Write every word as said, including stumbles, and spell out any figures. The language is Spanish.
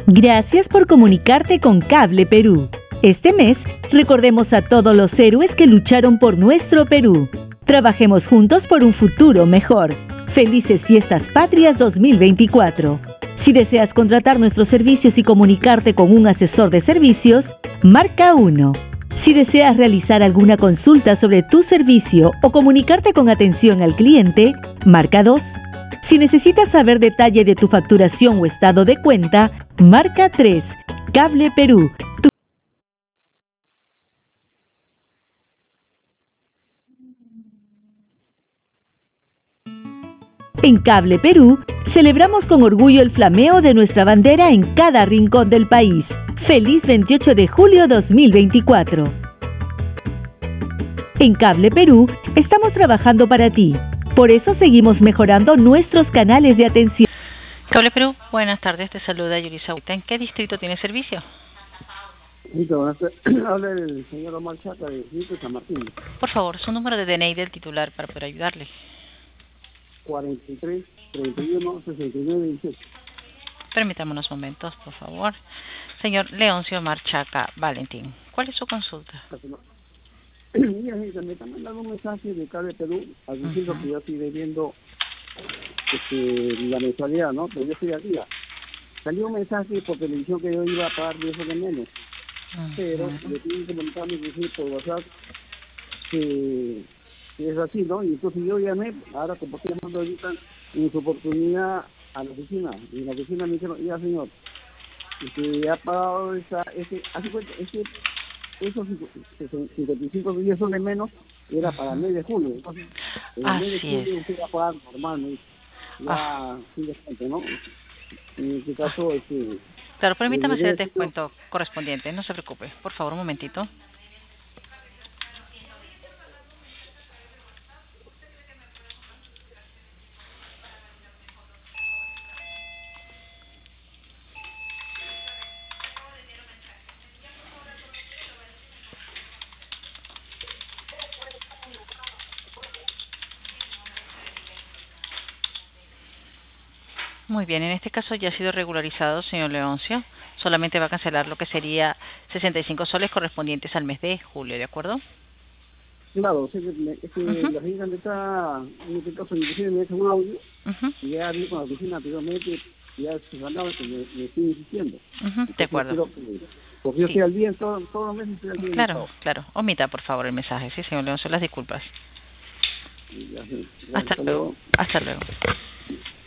Gracias por comunicarte con Cable Perú. Este mes, recordemos a todos los héroes que lucharon por nuestro Perú. Trabajemos juntos por un futuro mejor. Felices Fiestas Patrias dos mil veinticuatro. Si deseas contratar nuestros servicios y comunicarte con un asesor de servicios, marca uno. Si deseas realizar alguna consulta sobre tu servicio o comunicarte con atención al cliente, marca dos. Si necesitas saber detalle de tu facturación o estado de cuenta, marca tres. Cable Perú. Tu... En Cable Perú, celebramos con orgullo el flameo de nuestra bandera en cada rincón del país. ¡Feliz veintiocho de julio dos mil veinticuatro! En Cable Perú, estamos trabajando para ti. Por eso seguimos mejorando nuestros canales de atención. Cable Perú, buenas tardes, te saluda Yurisa. ¿En qué distrito tiene servicio? Sí, habla el señor Omar Chaca de Distrito San Martín. Por favor, su número de D N I del titular para poder ayudarle. cuarenta y tres, treinta y uno, sesenta y nueve, dieciocho. Permítame unos momentos, por favor. Señor Leoncio Omar Chaca Valentín, ¿cuál es su consulta? Mira, me están mandando un mensaje de Cable Perú diciendo uh-huh. que yo estoy debiendo este, la mensualidad, ¿no? Pero yo estoy al día. Salió un mensaje por televisión que yo iba a pagar diez de menos. Uh-huh. Pero le tienen que comentar mi por WhatsApp que, que es así, ¿no? Y entonces yo llamé, ahora como estoy llamando ahorita, en su oportunidad a la oficina. Y en la oficina me dijeron, ya señor, que ha pagado esa, ese, hace cuenta, ese, esos cincuenta y cinco días son de menos, era para el mes de julio. Entonces, en el mes de julio usted va a pagar normal, ¿no? Ya ah. sin descuento, ¿no? En este caso, este... Claro, permítame hacer el descuento correspondiente, no se preocupe. Por favor, un momentito. Muy bien, en este caso ya ha sido regularizado, señor Leoncio. Solamente va a cancelar lo que sería sesenta y cinco soles correspondientes al mes de julio, ¿de acuerdo? Claro, sí, es que uh-huh. la gente está, en este caso, inclusive me ha hecho un audio, uh-huh. y ya hablé con la oficina anteriormente, y ya se mandaba que me, me estoy insistiendo. Uh-huh. De acuerdo. Que, porque yo sí. estoy al día, todo, todos los meses estoy al día. Claro, claro. Omita, por favor, el mensaje, sí, señor Leoncio, las disculpas. Ya, sí. Hasta, hasta luego. luego. Hasta luego.